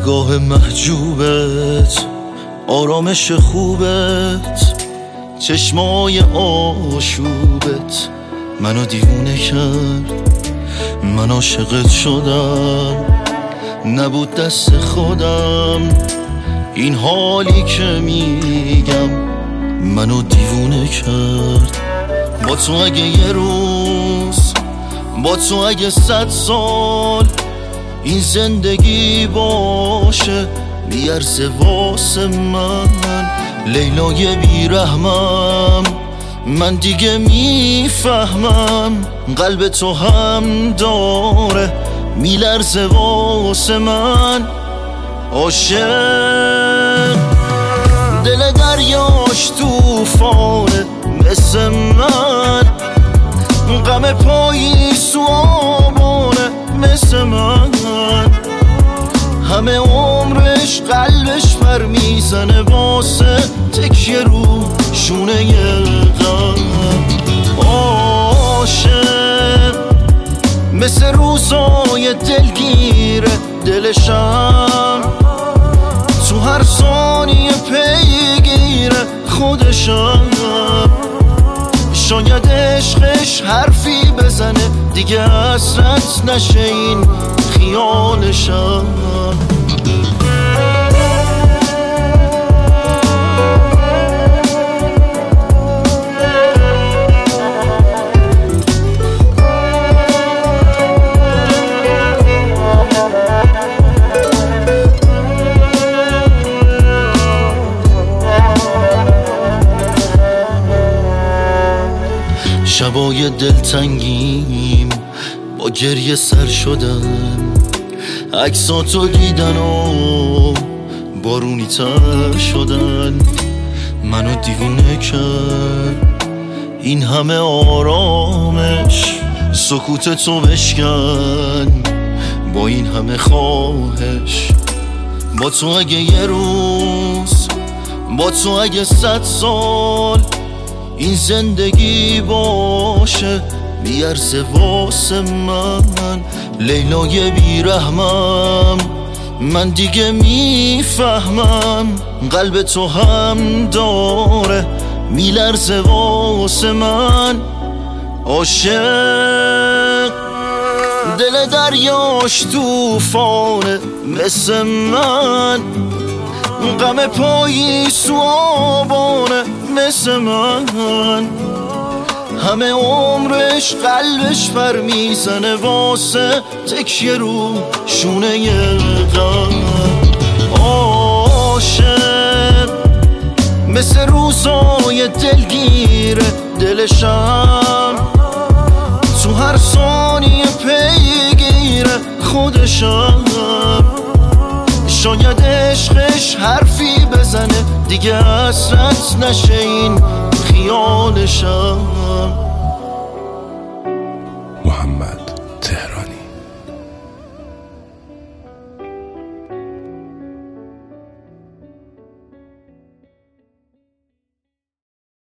نگاه محجوبت، آرامش خوبت، چشمای آشوبت منو دیوونه کرد. من عاشقت شدم، نبود دست خودم. این حالی که میگم منو دیوونه کرد. با تو اگه یه روز، با تو اگه 100 سال این زندگی باشه میارزه واسه من. لیلای بیرحمم، من دیگه میفهمم قلب تو هم داره میلرزه واسه من. عاشق دل دریاش توفانه مثل من، غم پاییز و آبانه مثل من. همه عمرش قلبش پر میزنه واسه تکیه رو شونه غم. عاشق مثل روزای دلگیره دلشم، تو هر ثانیه پیگیره خودشم. شاید عشقش حرفی بزنه دیگه حسرت نشه این خیالشم. شبای دلتنگیم با گریه سر شدم، عکساتو دیدن و بارونی تر شدن منو دیوونه کرد. این همه آرامش سکوت تو بشکن با این همه خواهش. با تو اگه یه روز، با تو اگه 100 سال این زندگی باشه میارزه واسه من. لیلای بیرحمم، من دیگه میفهمم قلب تو هم داره میلرزه واسه من. عاشق دل دریاش توفانه مثل من، غم پاییز و آبانه مثل من. همه عمرش قلبش پر میزنه واسه تکیه رو شونه غم. عاشق مثل روزای دلگیره دلشم، تو هر ثانیه پیگیره خودشم. شاید عشقش حرفی بزنه دیگه حسرت نشه این خیالشم.